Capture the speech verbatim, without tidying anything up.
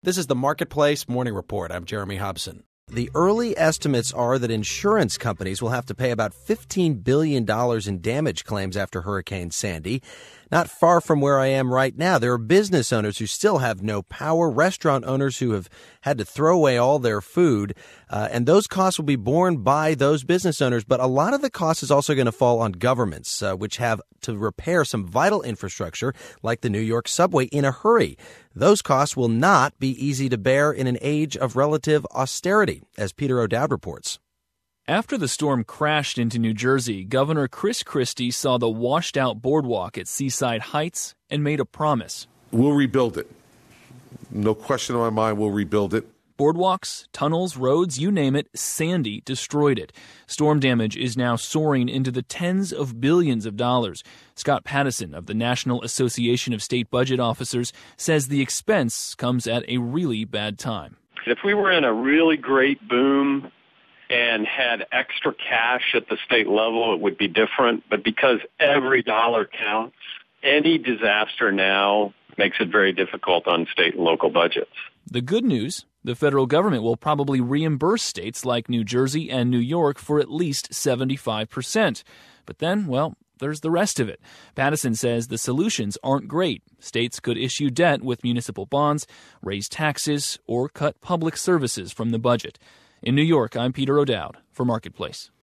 This is the Marketplace Morning Report. I'm Jeremy Hobson. The early estimates are that insurance companies will have to pay about fifteen billion dollars in damage claims after Hurricane Sandy. Not far from where I am right now, there are business owners who still have no power, restaurant owners who have had to throw away all their food, uh, and those costs will be borne by those business owners. But a lot of the cost is also going to fall on governments, uh, which have to repair some vital infrastructure like the New York subway in a hurry. Those costs will not be easy to bear in an age of relative austerity, as Peter O'Dowd reports. After the storm crashed into New Jersey, Governor Chris Christie saw the washed-out boardwalk at Seaside Heights and made a promise. We'll rebuild it. No question in my mind, we'll rebuild it. Boardwalks, tunnels, roads, you name it, Sandy destroyed it. Storm damage is now soaring into the tens of billions of dollars. Scott Pattison of the National Association of State Budget Officers says the expense comes at a really bad time. If we were in a really great boom and had extra cash at the state level, it would be different. But because every dollar counts, any disaster now makes it very difficult on state and local budgets. The good news, the federal government will probably reimburse states like New Jersey and New York for at least seventy-five percent. But then, well, there's the rest of it. Pattison says the solutions aren't great. States could issue debt with municipal bonds, raise taxes, or cut public services from the budget. In New York, I'm Peter O'Dowd for Marketplace.